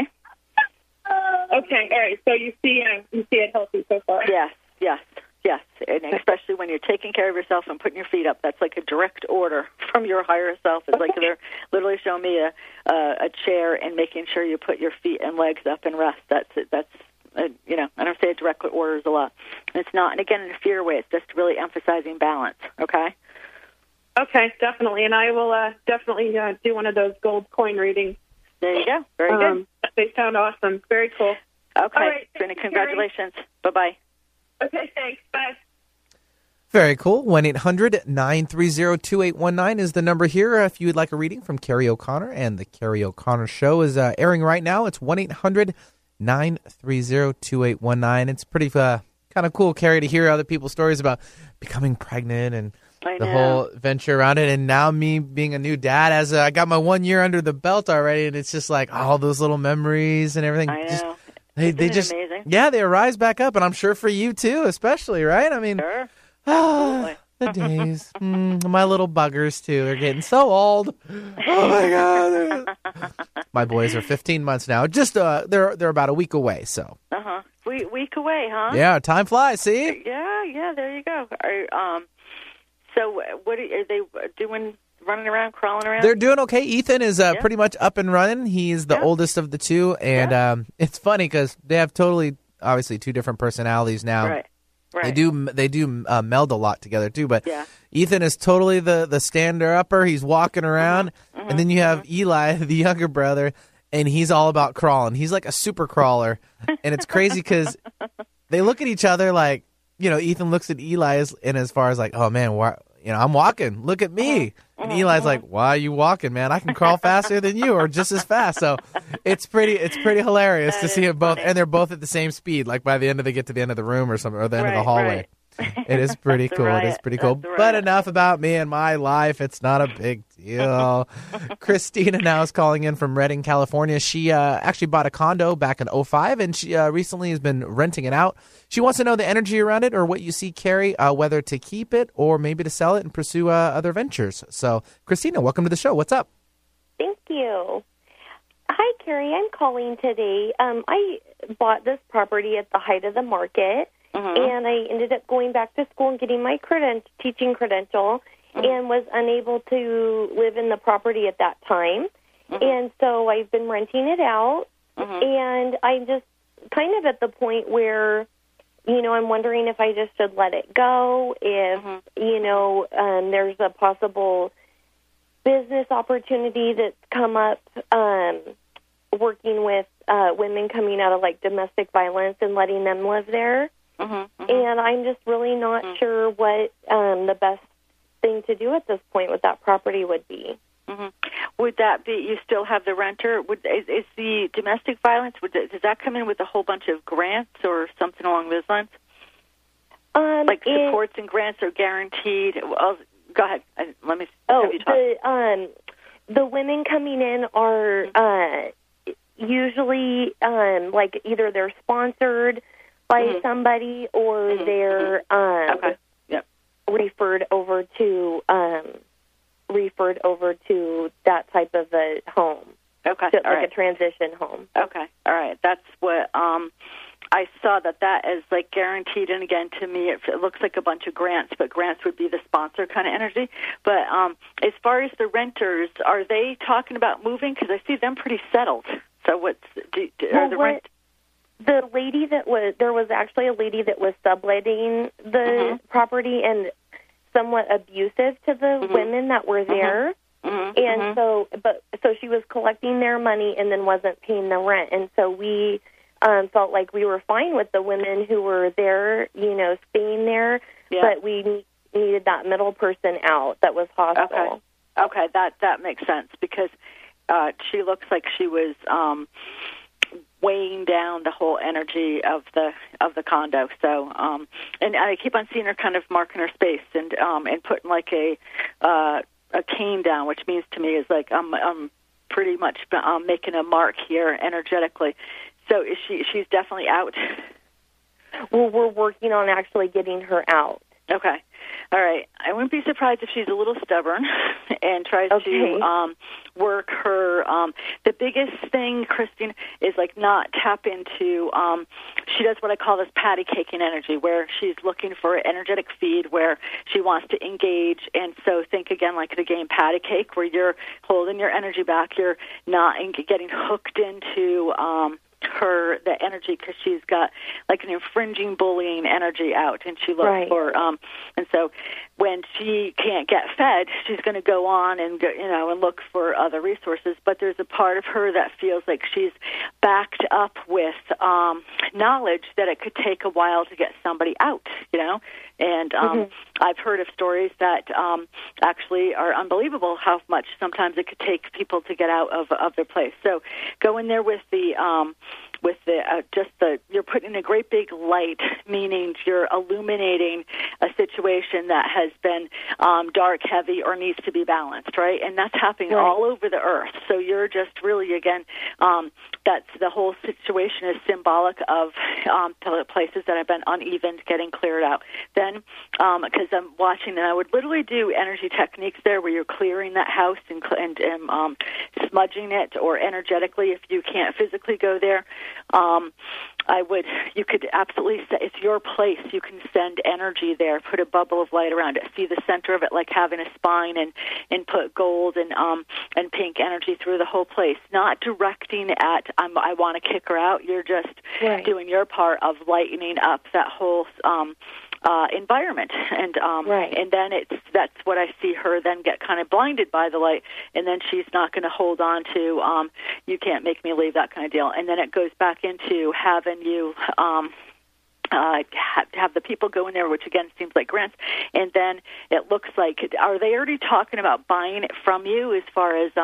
Okay. All right. So you see it healthy so far. Yes. And especially when you're taking care of yourself and putting your feet up, that's like a direct order from your higher self. It's like they're literally showing me a chair and making sure you put your feet and legs up and rest. That's I don't say direct orders a lot. It's not, and again, in a fear way, it's just really emphasizing balance. Okay. Okay, definitely, and I will definitely do one of those gold coin readings. There you go. Very good. They sound awesome. Very cool. Okay, Trina, congratulations. Bye-bye. Okay, thanks. Bye. Very cool. 1-800-930-2819 is the number here if you would like a reading from Carrie O'Connor. And the Carrie O'Connor Show is airing right now. It's 1-800-930-2819. It's pretty kind of cool, Carrie, to hear other people's stories about becoming pregnant and the whole venture around it. And now me being a new dad, I got my 1 year under the belt already, and it's just like all those little memories and everything. I know. They just, amazing? Yeah, they arise back up, and I'm sure for you too, especially, right? I mean, sure. The days. My little buggers, too, are getting so old. Oh, my God. My boys are 15 months now. Just they're about a week away, so. Uh-huh. Week away, huh? Yeah, time flies, see? Yeah, there you go. So what are they doing, running around, crawling around? They're doing okay. Ethan is pretty much up and running. He's the oldest of the two, and it's funny because they have obviously, two different personalities now. Right. They do meld a lot together too, but Ethan is totally the stander-upper. He's walking around, and then you have Eli, the younger brother, and he's all about crawling. He's like a super crawler, and it's crazy because they look at each other like, Ethan looks at Eli as far as like, oh man, I'm walking. Look at me. And Eli's like, why are you walking, man? I can crawl faster than you, or just as fast. So it's pretty hilarious to see them both, and they're both at the same speed. Like by the end they get to the end of the room or something, or the end of the hallway. Right. It is pretty cool. It is pretty cool. But enough about me and my life. It's not a big deal. Christina now is calling in from Redding, California. She actually bought a condo back in 2005, and she recently has been renting it out. She wants to know the energy around it, or what you see, Carrie, whether to keep it or maybe to sell it and pursue other ventures. So, Christina, welcome to the show. What's up? Thank you. Hi, Carrie. I'm calling today. I bought this property at the height of the market. And I ended up going back to school and getting my teaching credential, and was unable to live in the property at that time. And so I've been renting it out, and I'm just kind of at the point where, I'm wondering if I just should let it go, if, there's a possible business opportunity that's come up working with women coming out of, like, domestic violence and letting them live there. And I'm just really not sure what the best thing to do at this point with that property would be. Would that be, you still have the renter? Is the domestic violence, does that come in with a whole bunch of grants or something along those lines? Like supports and grants are guaranteed? Well, go ahead. Let me have you talk. The women coming in are usually like either they're sponsored by somebody, or they're referred over to that type of a home. Okay, so like a transition home. Okay, all right. That's what I saw that is like guaranteed. And again, to me, it looks like a bunch of grants, but grants would be the sponsor kind of energy. But as far as the renters, are they talking about moving? Because I see them pretty settled. So the lady there was actually a lady that was subletting the property and somewhat abusive to the women that were there. And so she was collecting their money and then wasn't paying the rent. And so we felt like we were fine with the women who were there, staying there, but we needed that middle person out that was hostile. Okay, that makes sense, because she looks like she was weighing down the whole energy of the condo. So, and I keep on seeing her kind of marking her space and putting like a cane down, which means to me is like I'm pretty much making a mark here energetically. So she's definitely out. Well, we're working on actually getting her out. Okay. All right. I wouldn't be surprised if she's a little stubborn and tries to work her. The biggest thing, Christine, is like not tap into. She does what I call this patty caking energy, where she's looking for an energetic feed where she wants to engage. And so think again like the game patty cake, where you're holding your energy back. You're not getting hooked into the energy, because she's got like an infringing, bullying energy out, and she looks for and so when she can't get fed, she's going to go on and go, and look for other resources. But there's a part of her that feels like she's backed up with knowledge that it could take a while to get somebody out, And I've heard of stories that actually are unbelievable how much sometimes it could take people to get out of their place. So go in there with you're putting in a great big light, meaning you're illuminating a situation that has been dark, heavy, or needs to be balanced, right? And that's happening all over the earth. So you're just really, again, that's the whole situation is symbolic of places that have been uneven getting cleared out. Then, because I'm watching, and I would literally do energy techniques there where you're clearing that house and smudging it, or energetically if you can't physically go there. You could absolutely, it's your place. You can send energy there, put a bubble of light around it, see the center of it like having a spine, and put gold and pink energy through the whole place. Not directing at, I want to kick her out. You're just doing your part of lightening up that whole environment, and then that's what I see her then get kind of blinded by the light, and then she's not going to hold on to you can't make me leave, that kind of deal, and then it goes back into having you have the people go in there, which again seems like grants, and then it looks like, are they already talking about buying it from you as far as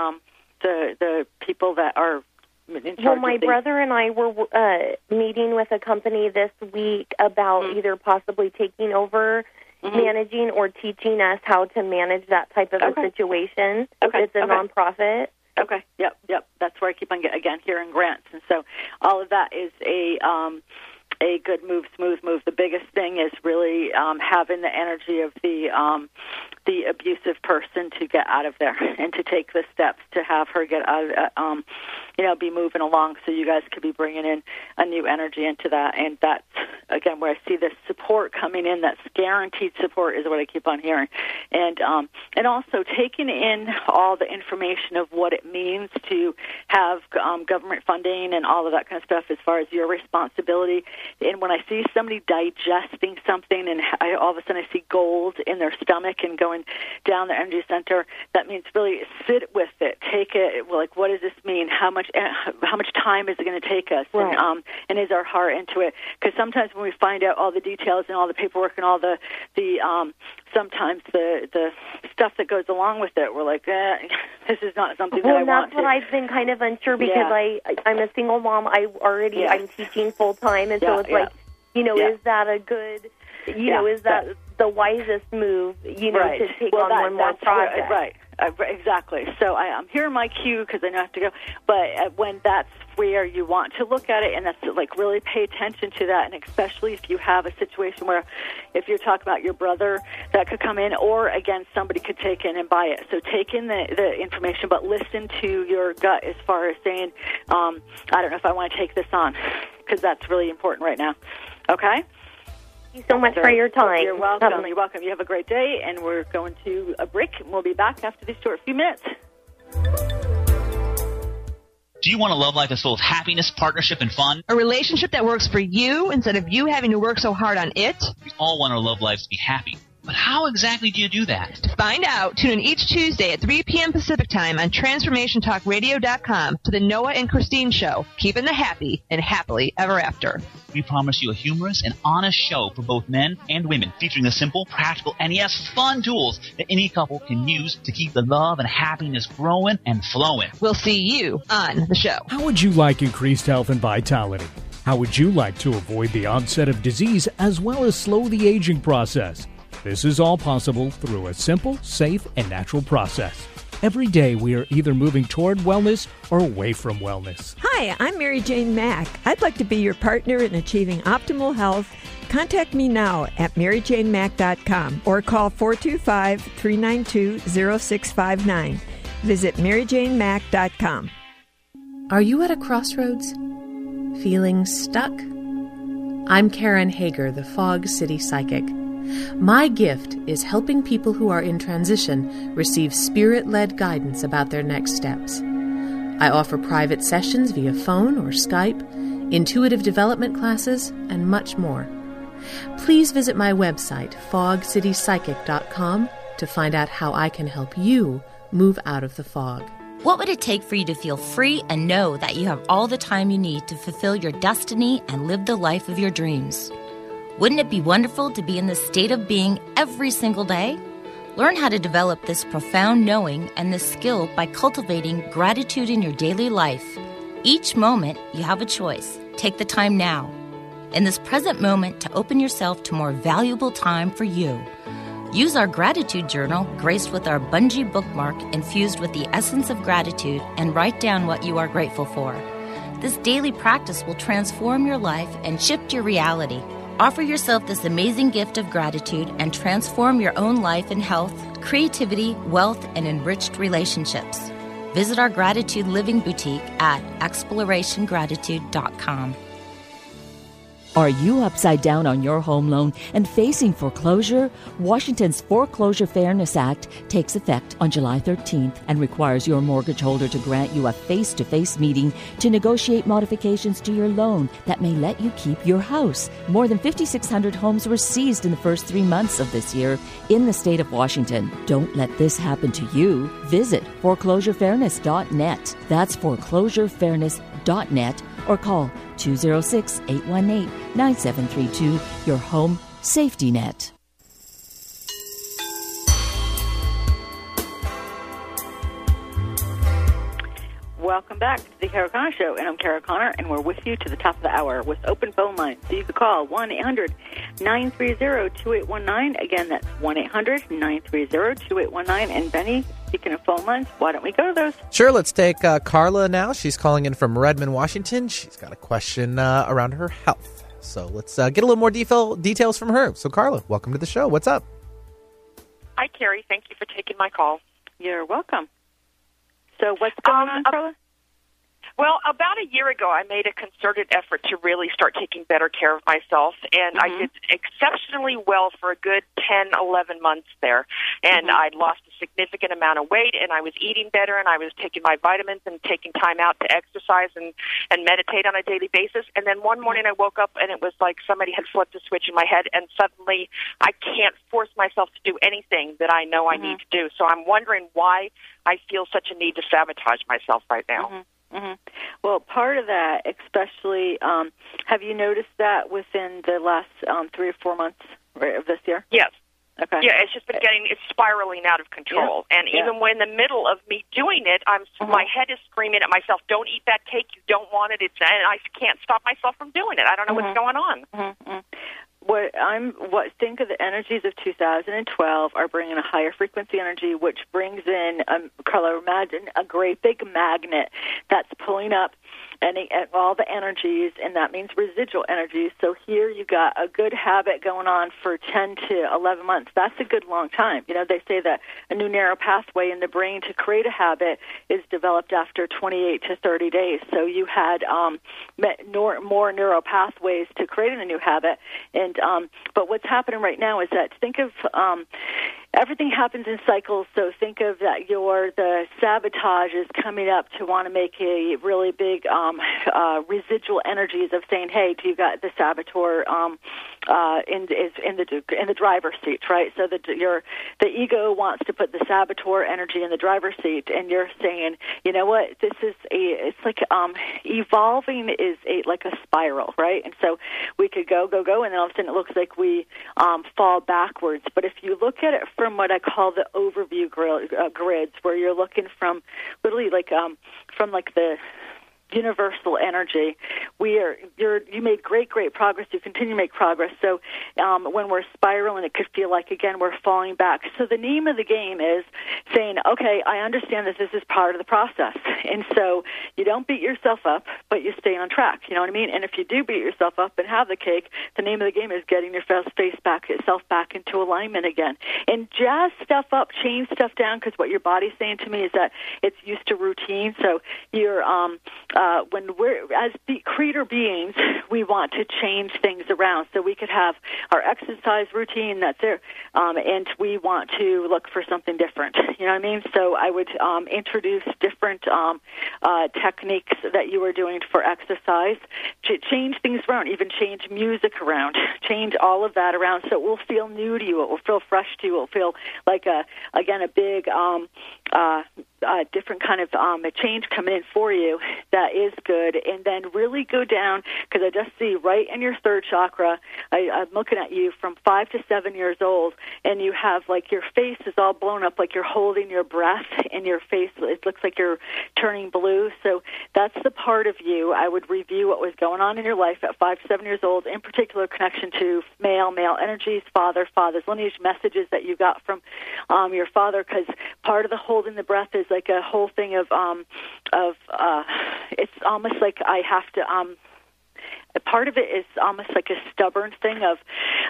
the people that are? Well, my brother and I were meeting with a company this week about either possibly taking over managing or teaching us how to manage that type of a situation. It's a nonprofit. Okay, yep. That's where I keep on hearing grants. And so all of that is a good move, smooth move. The biggest thing is really having the energy of the abusive person to get out of there and to take the steps to have her get out of be moving along, so you guys could be bringing in a new energy into that. And that's, again, where I see this support coming in. That's guaranteed support is what I keep on hearing. And also taking in all the information of what it means to have government funding and all of that kind of stuff as far as your responsibility. And when I see somebody digesting something and all of a sudden I see gold in their stomach and going down the energy center, that means really sit with it. Take it, like, what does this mean? How much time is it going to take us? Right. And is our heart into it? Because sometimes when we find out all the details and all the paperwork and all the sometimes the stuff that goes along with it, we're like, this is not something that I want to. Well, that's what I've been kind of unsure, because I'm a single mom. I'm teaching full time, and so it's like, is that a good, is that the wisest move, to take on one more project? Right. Exactly. So I'm hearing my cue because I know I have to go. But when that's where you want to look at it, and that's like really pay attention to that, and especially if you have a situation where, if you're talking about your brother that could come in, or again somebody could take in and buy it. So take in the information, but listen to your gut as far as saying, I don't know if I want to take this on, because that's really important right now. Okay. Thank you so much for your time. You're welcome. You're welcome. You have a great day, and we're going to a break. We'll be back after these short few minutes. Do you want a love life that's full of happiness, partnership, and fun? A relationship that works for you instead of you having to work so hard on it? We all want our love lives to be happy. But how exactly do you do that? To find out, tune in each Tuesday at 3 p.m. Pacific Time on TransformationTalkRadio.com to the Noah and Christine Show, keeping the happy and happily ever after. We promise you a humorous and honest show for both men and women, featuring the simple, practical, and yes, fun tools that any couple can use to keep the love and happiness growing and flowing. We'll see you on the show. How would you like increased health and vitality? How would you like to avoid the onset of disease as well as slow the aging process? This is all possible through a simple, safe, and natural process. Every day we are either moving toward wellness or away from wellness. Hi, I'm Mary Jane Mack. I'd like to be your partner in achieving optimal health. Contact me now at maryjanemack.com or call 425-392-0659. Visit maryjanemack.com. Are you at a crossroads? Feeling stuck? I'm Karen Hager, the Fog City Psychic. My gift is helping people who are in transition receive spirit-led guidance about their next steps. I offer private sessions via phone or Skype, intuitive development classes, and much more. Please visit my website, fogcitypsychic.com, to find out how I can help you move out of the fog. What would it take for you to feel free and know that you have all the time you need to fulfill your destiny and live the life of your dreams? Wouldn't it be wonderful to be in this state of being every single day? Learn how to develop this profound knowing and this skill by cultivating gratitude in your daily life. Each moment, you have a choice. Take the time now, in this present moment, to open yourself to more valuable time for you. Use our gratitude journal, graced with our bungee bookmark infused with the essence of gratitude, and write down what you are grateful for. This daily practice will transform your life and shift your reality. Offer yourself this amazing gift of gratitude and transform your own life in health, creativity, wealth, and enriched relationships. Visit our Gratitude Living Boutique at explorationgratitude.com. Are you upside down on your home loan and facing foreclosure? Washington's Foreclosure Fairness Act takes effect on July 13th and requires your mortgage holder to grant you a face-to-face meeting to negotiate modifications to your loan that may let you keep your house. More than 5,600 homes were seized in the first 3 months of this year in the state of Washington. Don't let this happen to you. Visit foreclosurefairness.net. That's foreclosurefairness.net, or call 206-818-9732, your home safety net. Welcome back to the Kara Connor Show, and I'm Kara Connor, and we're with you to the top of the hour with open phone lines. So you can call 1-800-930-2819. Again, that's 1-800-930-2819. And Benny, speaking of phone lines, why don't we go to those? Sure, let's take Carla now. She's calling in from Redmond, Washington. She's got a question around her health. So let's get a little more details from her. So Carla, welcome to the show. What's up? Hi, Carrie. Thank you for taking my call. You're welcome. So what's going on, Carla? Well, about a year ago, I made a concerted effort to really start taking better care of myself, and I did exceptionally well for a good 10, 11 months there. And I'd lost a significant amount of weight, and I was eating better, and I was taking my vitamins and taking time out to exercise and meditate on a daily basis. And then one morning I woke up, and it was like somebody had flipped a switch in my head, and suddenly I can't force myself to do anything that I know I need to do. So I'm wondering why I feel such a need to sabotage myself right now. Well, part of that, especially, have you noticed that within the last 3 or 4 months of this year? Yes. Okay. Yeah, it's just been it's spiraling out of control. Yeah. And even when in the middle of me doing it, my head is screaming at myself, don't eat that cake, you don't want it, and I can't stop myself from doing it. I don't know what's going on. Think of the energies of 2012 are bringing a higher frequency energy, which brings in, Carla, imagine a great big magnet that's pulling up all the energies, and that means residual energies. So here you got a good habit going on for 10 to 11 months. That's a good long time. You know, they say that a new neural pathway in the brain to create a habit is developed after 28 to 30 days. So you had more neural pathways to creating a new habit. And but what's happening right now is that think of everything happens in cycles. So think of that the sabotage is coming up to want to make a really big residual energies of saying, hey, you got the saboteur in the driver's seat, right? So the ego wants to put the saboteur energy in the driver's seat, and you're saying, you know what? It's like evolving is like a spiral, right? And so we could go, and then all of a sudden it looks like we fall backwards. But if you look at it from what I call the overview grids, where you're looking from literally from the universal energy, you made great progress. You continue to make progress. So when we're spiraling, it could feel like, again, we're falling back. So the name of the game is saying, okay, I understand that this is part of the process. And so you don't beat yourself up, but you stay on track. You know what I mean? And if you do beat yourself up and have the cake, the name of the game is getting your self back into alignment again. And jazz stuff up, change stuff down, because what your body's saying to me is that it's used to routine. So you're when we're, as creator beings, we want to change things around. So we could have our exercise routine that's there, and we want to look for something different. You know what I mean? So I would introduce different techniques that you were doing for exercise, change things around, even change music around, change all of that around so it will feel new to you, it will feel fresh to you, it will feel like, a big different kind of a change coming in for you that is good. And then really go down, because I just see right in your third chakra, I'm looking at you from 5 to 7 years old, and you have like your face is all blown up like you're holding your breath, and your face, it looks like you're turning blue. So that's the part of you. I would review what was going on in your life at 5 to 7 years old, in particular connection to male energies, father's lineage, messages that you got from your father, because part of the holding the breath is like a whole thing of it's almost like I have to part of it is almost like a stubborn thing of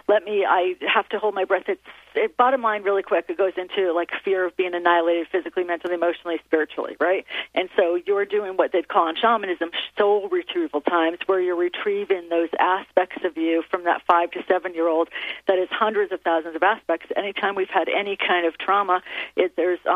I have to hold my breath. Bottom line, really quick, it goes into like fear of being annihilated physically, mentally, emotionally, spiritually, right? And so you're doing what they'd call in shamanism soul retrieval times, where you're retrieving those aspects of you from that 5 to 7 year old that is hundreds of thousands of aspects. Anytime we've had any kind of trauma, it's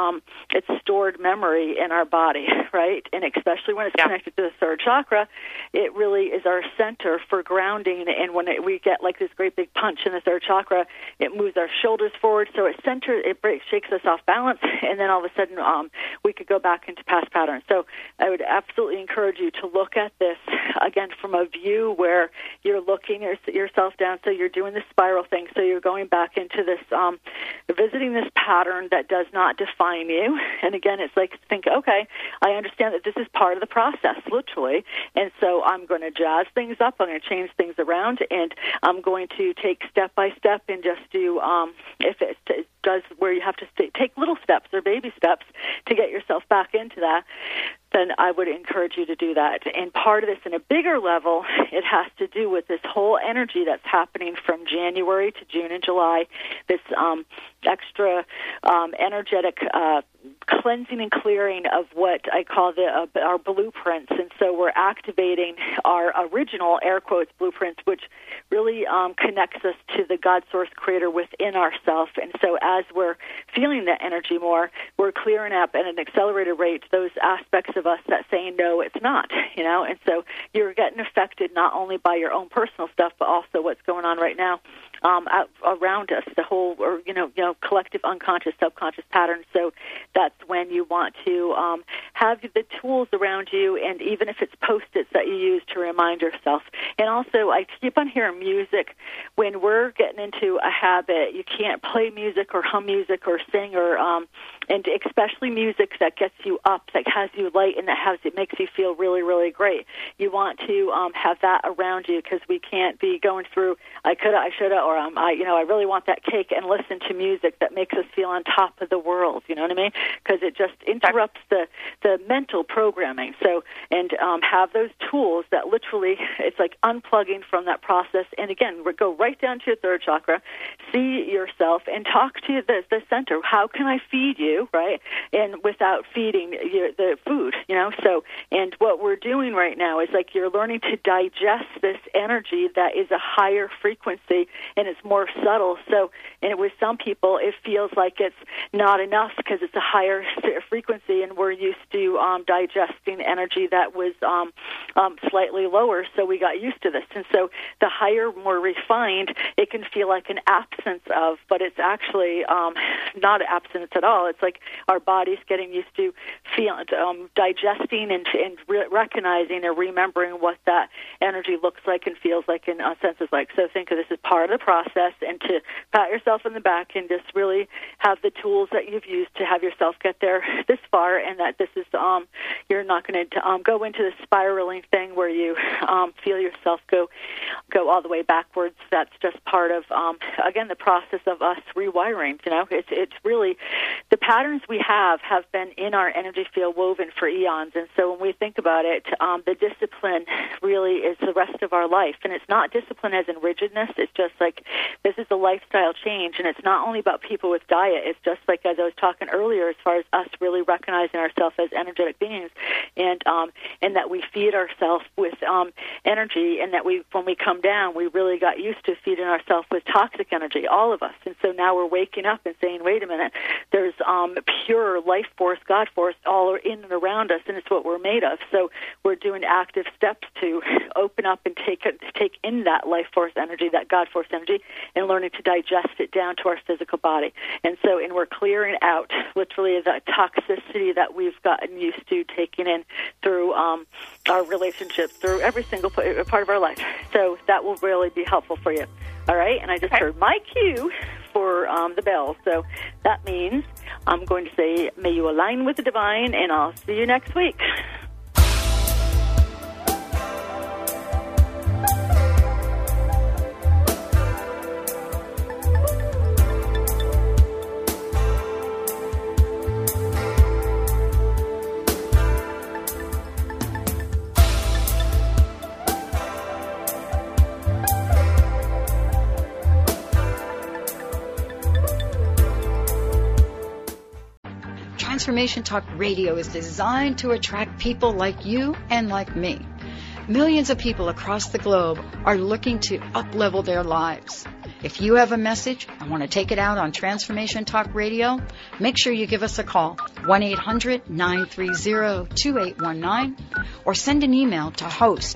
stored memory in our body, right? And especially when it's connected to the third chakra, it really is our center for grounding. And when we get like this great big punch in the third chakra, it moves our shoulders forward, so it shakes us off balance, and then all of a sudden we could go back into past patterns. So I would absolutely encourage you to look at this again from a view where you're looking yourself down, so you're doing the spiral thing, so you're going back into this visiting this pattern that does not define you. And again, it's like, think, okay, I understand that this is part of the process, literally, and so I'm going to jazz things up, I'm going to change things around, and I'm going to take step by step and just do if it does where you have to take little steps or baby steps to get yourself back into that, then I would encourage you to do that. And part of this, in a bigger level, it has to do with this whole energy that's happening from January to June and July, this extra energetic cleansing and clearing of what I call our blueprints. And so we're activating our original, air quotes, blueprints, which really connects us to the God source creator within ourselves. And so as we're feeling that energy more, we're clearing up at an accelerated rate those aspects of us that say, no, it's not, and so you're getting affected not only by your own personal stuff, but also what's going on right now around us, the whole, or collective unconscious, subconscious patterns. So that's when you want to have the tools around you, and even if it's Post-its that you use to remind yourself. And also, I keep on hearing music. When we're getting into a habit, you can't play music or hum music or sing, or and especially music that gets you up, that has you light, and it makes you feel really, really great. You want to have that around you, because we can't be going through I coulda, I shoulda, or I really want that cake, and listen to music that makes us feel on top of the world. You know what I mean? Because it just interrupts the mental programming. So, and have those tools that literally, it's like unplugging from that process. And again, go right down to your third chakra, see yourself, and talk to the center. How can I feed you, right? And without feeding the food, So, and what we're doing right now is like you're learning to digest this energy that is a higher frequency, and it's more subtle. So, and with some people, it feels like it's not enough because it's a higher frequency, and we're used to digesting energy that was slightly lower, so we got used to this. And so the higher, more refined, it can feel like an absence of, but it's actually not an absence at all. It's like our body's getting used to digesting and recognizing or remembering what that energy looks like and feels like and senses like. So think of this as part of the process, and to pat yourself in the back and just really have the tools that you've used to have yourself get there this far, and that this is you're not going to go into the spiraling thing where you feel yourself go all the way backwards. That's just part of again the process of us rewiring. It's really the patterns we have been in our energy field woven for eons, and so when we think about it, the discipline really is the rest of our life. And it's not discipline as in rigidness. It's just like this is a lifestyle change, and it's not only about people with diet. It's just like, as I was talking earlier, as far as us really recognizing ourselves as energetic beings, and that we feed ourselves with energy, and that when we come down, we really got used to feeding ourselves with toxic energy, all of us. And so now we're waking up and saying, wait a minute, there's pure life force, God force, all in and around us, and it's what we're made of. So we're doing active steps to open up and take in that life force energy, that God force energy, and learning to digest it down to our physical body. And we're clearing out literally the toxicity that we've gotten used to taking in through our relationships, through every single part of our life. So that will really be helpful for you. All right? And I just heard my cue for the bell. So that means I'm going to say, may you align with the divine, and I'll see you next week. Transformation Talk Radio is designed to attract people like you and like me. Millions of people across the globe are looking to up-level their lives. If you have a message and want to take it out on Transformation Talk Radio, make sure you give us a call, 1-800-930-2819, or send an email to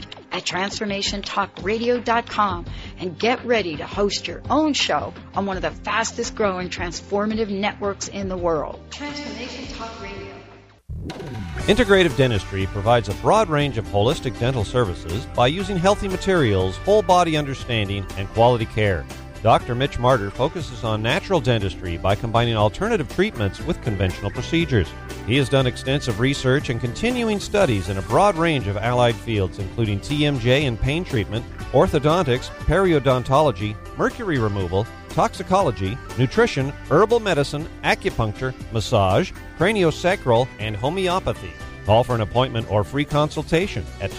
host@transformationtalkradio.com and get ready to host your own show on one of the fastest growing transformative networks in the world. Transformation Talk Radio. Integrative Dentistry provides a broad range of holistic dental services by using healthy materials, whole body understanding, and quality care. Dr. Mitch Martyr focuses on natural dentistry by combining alternative treatments with conventional procedures. He has done extensive research and continuing studies in a broad range of allied fields, including TMJ and pain treatment, orthodontics, periodontology, mercury removal, toxicology, nutrition, herbal medicine, acupuncture, massage, craniosacral, and homeopathy. Call for an appointment or free consultation at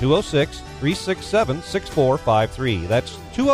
206-367-6453. That's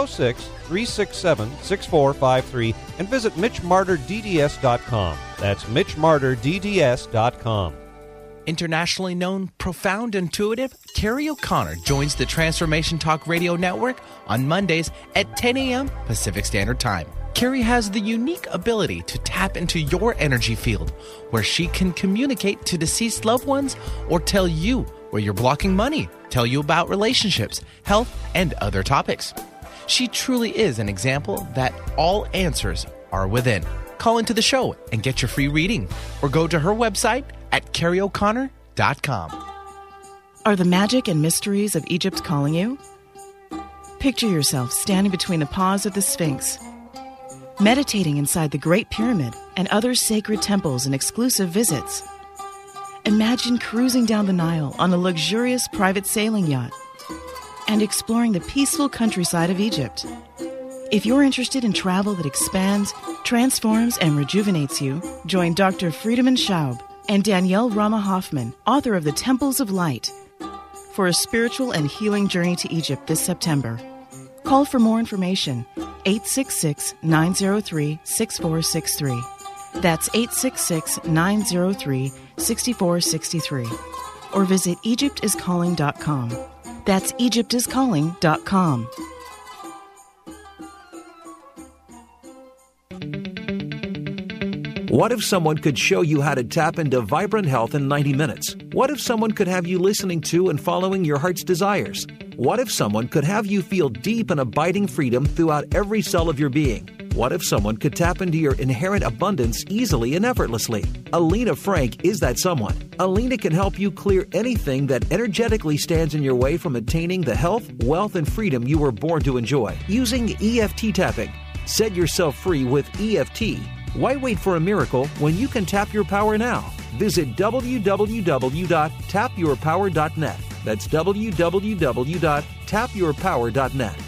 206-367-6453, and visit MitchMartyrDDS.com. That's MitchMartyrDDS.com. Internationally known, profound, intuitive, Carrie O'Connor joins the Transformation Talk Radio Network on Mondays at 10 a.m. Pacific Standard Time. Carrie has the unique ability to tap into your energy field, where she can communicate to deceased loved ones or tell you where you're blocking money, tell you about relationships, health, and other topics. She truly is an example that all answers are within. Call into the show and get your free reading, or go to her website at carrieoconnor.com. Are the magic and mysteries of Egypt calling you? Picture yourself standing between the paws of the Sphinx, meditating inside the Great Pyramid and other sacred temples and exclusive visits. Imagine cruising down the Nile on a luxurious private sailing yacht and exploring the peaceful countryside of Egypt. If you're interested in travel that expands, transforms, and rejuvenates you, join Dr. Friedemann Schaub and Danielle Rama Hoffman, author of The Temples of Light, for a spiritual and healing journey to Egypt this September. Call for more information, 866-903-6463. That's 866-903-6463. Or visit EgyptIsCalling.com. That's EgyptIsCalling.com. What if someone could show you how to tap into vibrant health in 90 minutes? What if someone could have you listening to and following your heart's desires? What if someone could have you feel deep and abiding freedom throughout every cell of your being? What if someone could tap into your inherent abundance easily and effortlessly? Alina Frank is that someone. Alina can help you clear anything that energetically stands in your way from attaining the health, wealth, and freedom you were born to enjoy using EFT tapping. Set yourself free with EFT. Why wait for a miracle when you can tap your power now? Visit www.tapyourpower.net. That's www.tapyourpower.net.